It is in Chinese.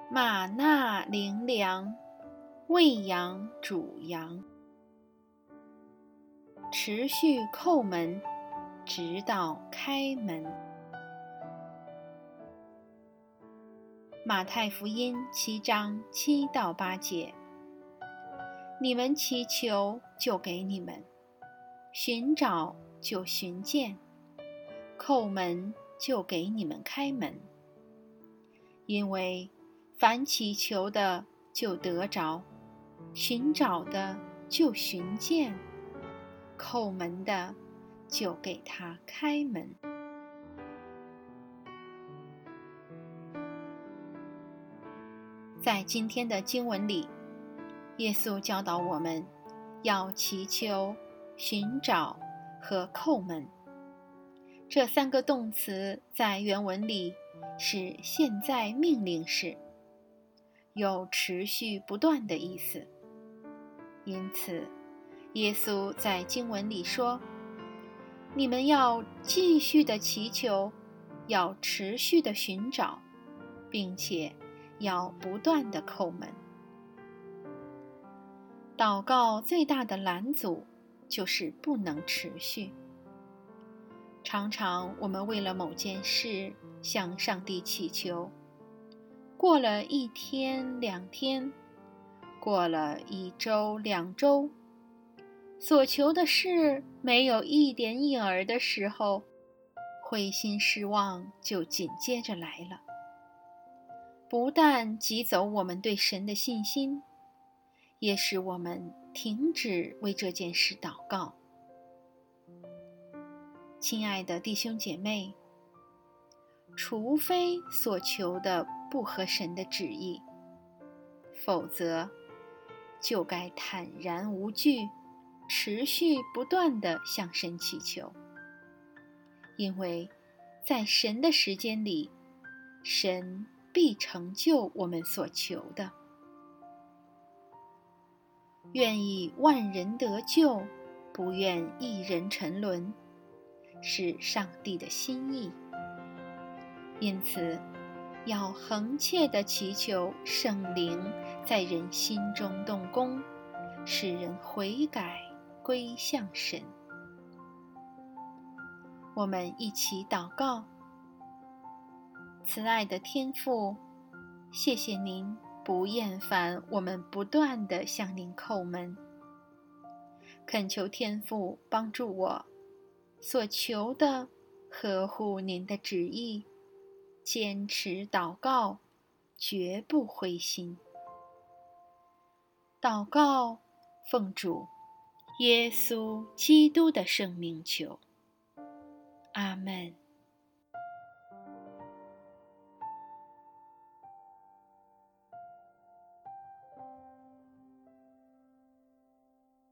玛纳灵粮，喂养主羊，持续叩门，直到开门。马太福音7章7到8节，你们祈求，就给你们；寻找，就寻见；叩门，就给你们开门。因为凡祈求的，就得着；寻找的，就寻见；叩门的，就给他开门。在今天的经文里，耶稣教导我们要祈求、寻找和叩门。这3个动词在原文里是现在命令式，有持续不断的意思。因此，耶稣在经文里说，你们要继续的祈求，要持续的寻找，并且要不断的叩门。祷告最大的拦阻就是不能持续。常常我们为了某件事向上帝祈求，过了1天2天，过了1周2周，所求的事没有一点影儿的时候，灰心失望就紧接着来了。不但挤走我们对神的信心，也使我们停止为这件事祷告。亲爱的弟兄姐妹，除非所求的不合神的旨意，否则就该坦然无惧，持续不断地向神祈求。因为在神的时间里，神必成就我们所求的。愿意万人得救，不愿一人沉沦，是上帝的心意。因此，要恒切地祈求圣灵在人心中动工，使人悔改归向神。我们一起祷告。慈爱的天父，谢谢您不厌烦我们不断地向您叩门，恳求天父帮助我所求的合乎您的旨意，坚持祷告，绝不灰心。祷告，奉主耶稣基督的圣名求，阿们。